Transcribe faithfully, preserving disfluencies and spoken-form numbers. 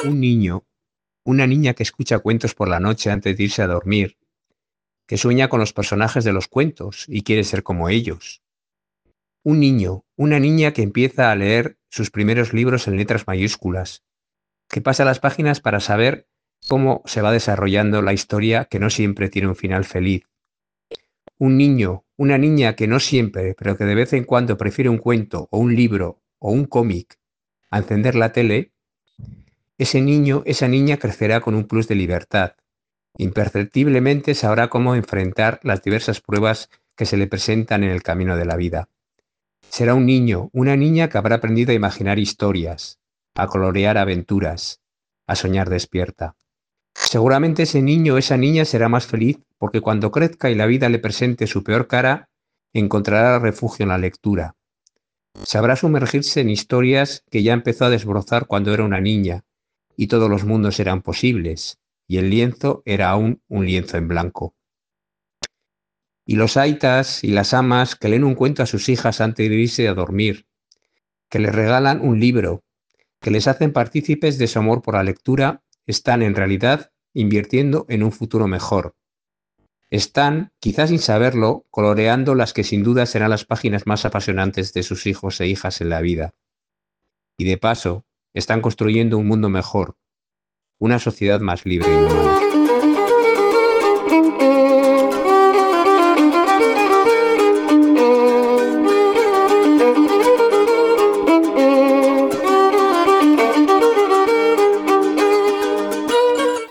un niño, una niña que escucha cuentos por la noche antes de irse a dormir, que sueña con los personajes de los cuentos y quiere ser como ellos. Un niño, una niña que empieza a leer sus primeros libros en letras mayúsculas, que pasa las páginas para saber cómo se va desarrollando la historia que no siempre tiene un final feliz. Un niño, una niña que no siempre, pero que de vez en cuando prefiere un cuento o un libro o un cómic a encender la tele, ese niño, esa niña crecerá con un plus de libertad. Imperceptiblemente sabrá cómo enfrentar las diversas pruebas que se le presentan en el camino de la vida. Será un niño, una niña que habrá aprendido a imaginar historias, a colorear aventuras, a soñar despierta. Seguramente ese niño o esa niña será más feliz porque cuando crezca y la vida le presente su peor cara, encontrará refugio en la lectura. Sabrá sumergirse en historias que ya empezó a desbrozar cuando era una niña, y todos los mundos eran posibles, y el lienzo era aún un lienzo en blanco. Y los aitas y las amas que leen un cuento a sus hijas antes de irse a dormir, que les regalan un libro, que les hacen partícipes de su amor por la lectura, están en realidad invirtiendo en un futuro mejor. Están, quizás sin saberlo, coloreando las que sin duda serán las páginas más apasionantes de sus hijos e hijas en la vida. Y de paso, están construyendo un mundo mejor, una sociedad más libre y humana.